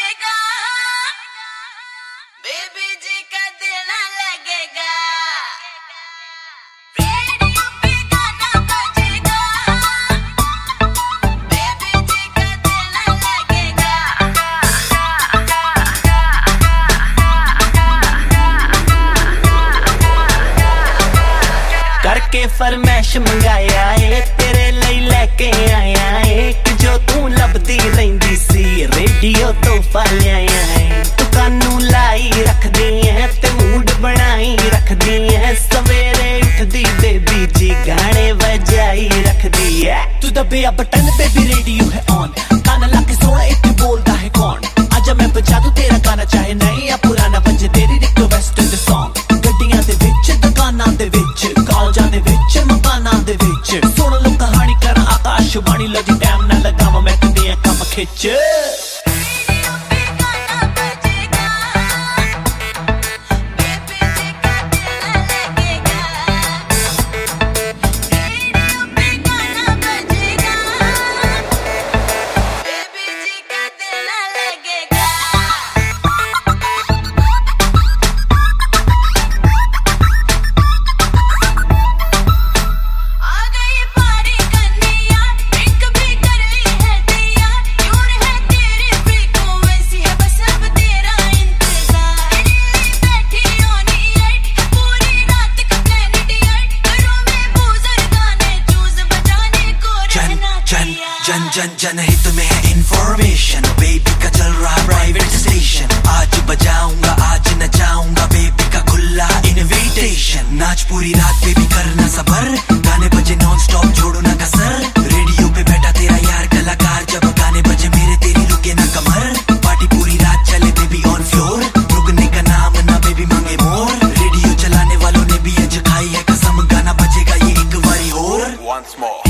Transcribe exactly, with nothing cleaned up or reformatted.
बजेगा, बेबी जी का दिल ना लगेगा। रेडियो पे गाना बजेगा, बेबी जी का दिल ना लगेगा। करके फरमैश मंगाया है तेरे लिए लेके आया है कि जो तू लभदी रहिंदी सी रेडियो तो फालिया है। तू कानू लाई रखदी है ते मूड बनाई रखदी है, सवेरे उठदी बेबी जी गाने बजाई रखदी है। तू दबिया बटन बेबी रेडियो है ऑन, कान ला के सोना इत्थे बोलदा है कौन। आजा मैं बजा दूं तेरा गाना चाहे नई या पुराना, बजे तेरी रिक्वेस्ट द सॉन्ग। गड्डियां दे विच दुकानां दे विच कालजां दे विच मकानां दे विच सुन लो कहानी कर आकाशवाणी। लो जी टाइम ना लगावा मैं कदे कम खिच। रेडियो पे गाना बजेगा, बेबी जी का दिल ना लगेगा। रेडियो पे गाना बजेगा, बेबी जी का दिल ना लगेगा। आ गई पारी कन्हैया, ड्रिंक भी कर ली है तैयार। ट्यून है तेरी फ्रीक्वेंसी है, बस अब तेरा इंतजार। बैठी होनी है पूरी रात का प्लेनेट यार, घरों में बूजर गाने चूज बजाने को जन रहना जन तैयार। जन जन जन हित में है इंफॉर्मेशन, बेबी का चल रहा प्राइवेट स्टेशन। आज बजाऊंगा आज नचाऊंगा, बेबी का खुला इनविटेशन। नाच पूरी रात बेबी करना सबर, गाने बजे नॉन स्टॉप छोड़ो ना कसर। रेडियो पे बैठा तेरा यार कलाकार, जब गाने बजे मेरे तेरी रुके ना कमर। पार्टी पूरी रात चले बेबी ऑन फ्लोर, रुकने का नाम ना बेबी मांगे मोर। रेडियो चलाने वालों ने भी आज खाई है कसम, गाना बजेगा ये एक बारी और। Once more.